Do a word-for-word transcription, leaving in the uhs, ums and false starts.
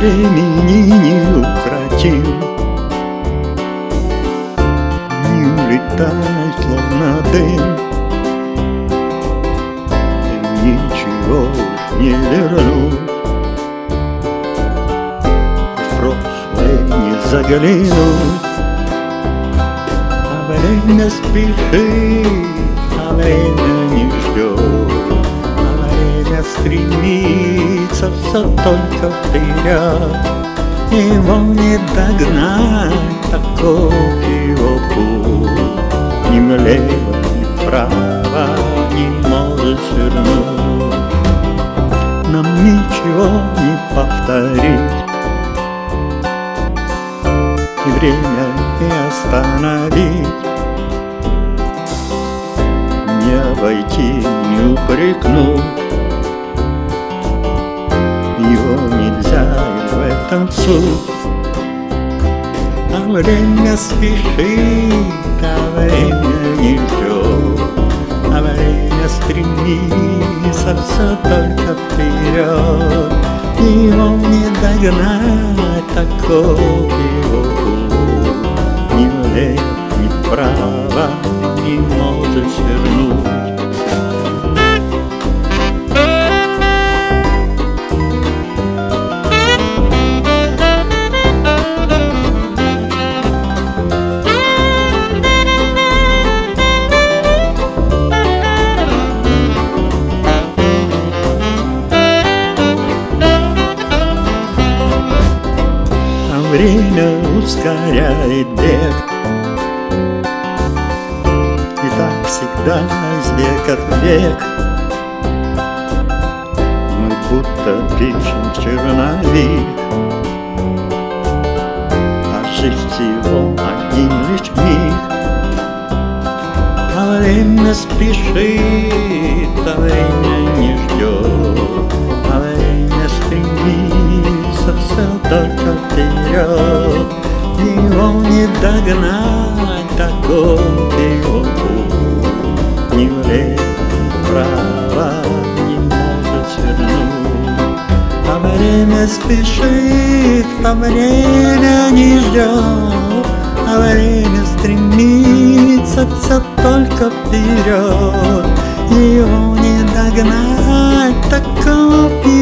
времени неукротим. Не улетай, словно дым, ничего уж не вернуть. В прошлое не заглянуть. А время спешит, а время не ждет, а время стремится все только вперед. Его не догнать, таков его путь. Ни влево, ни вправо не может свернуть. Нам ничего не повторить, и время не остановить. Не обойти, не упрекнуть. Его нельзя, и в этом суть. А время спешит, а время не ждет, а время стремится все только вперед. Его не догнать, таков его путь. Ни влево, ни вправо не может свернуть. Время ускоряет бег, и так всегда из века в век. Мы будто пишем черновик, а жизнь всего один лишь миг. А время спешит, а время не ждет, а время стремится все только вперед. Его не догнать, таков его путь. Ни влево, ни вправо не может свернуть. А время спешит, а время не ждет, а время стремится все только вперед. Его не догнать, таков его